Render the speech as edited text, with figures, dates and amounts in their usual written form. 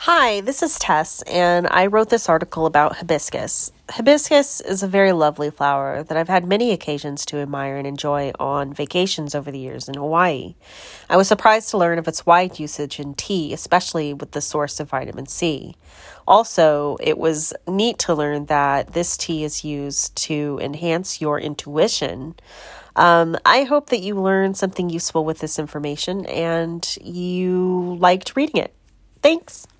Hi, this is Tess, and I wrote this article about hibiscus. Hibiscus is a very lovely flower that I've had many occasions to admire and enjoy on vacations over the years in Hawaii. I was surprised to learn of its wide usage in tea, especially with the source of vitamin C. Also, it was neat to learn that this tea is used to enhance your intuition. I hope that you learned something useful with this information and you liked reading it. Thanks.